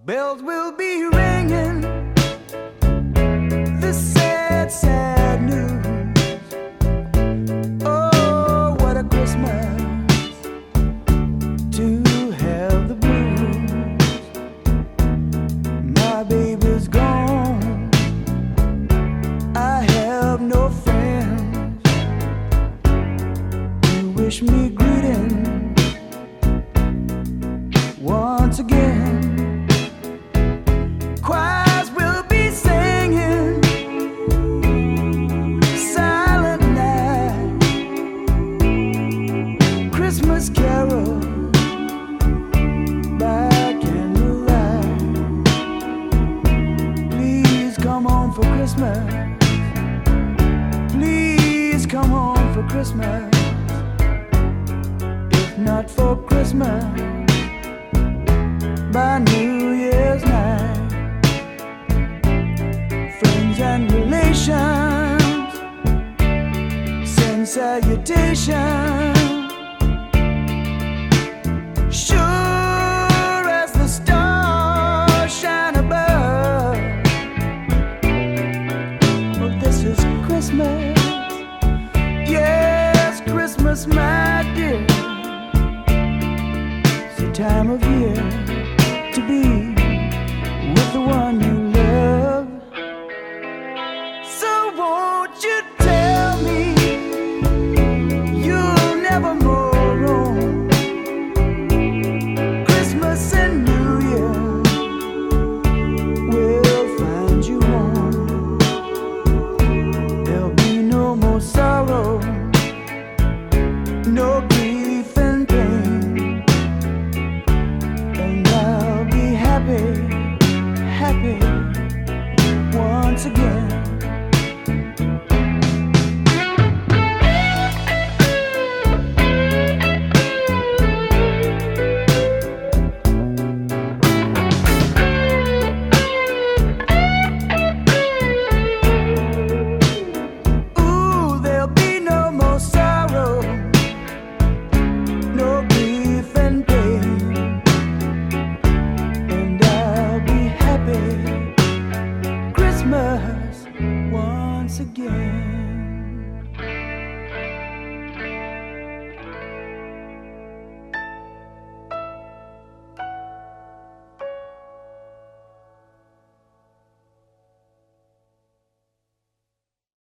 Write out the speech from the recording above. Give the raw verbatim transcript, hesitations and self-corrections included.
Bells will be ringing, this sad, sad news. Oh, what a Christmas to have the blues. My baby's gone, I have no friends to wish me greeting once again. Choirs will be singing Silent Night, Christmas carol by candlelight. Please come home for Christmas. Please come home for Christmas. If not for Christmas, by New Year's night. Friends and relations send salutations. Sure as the stars shine above. Well, this is Christmas. Yes, Christmas, my dear. It's the time of year to be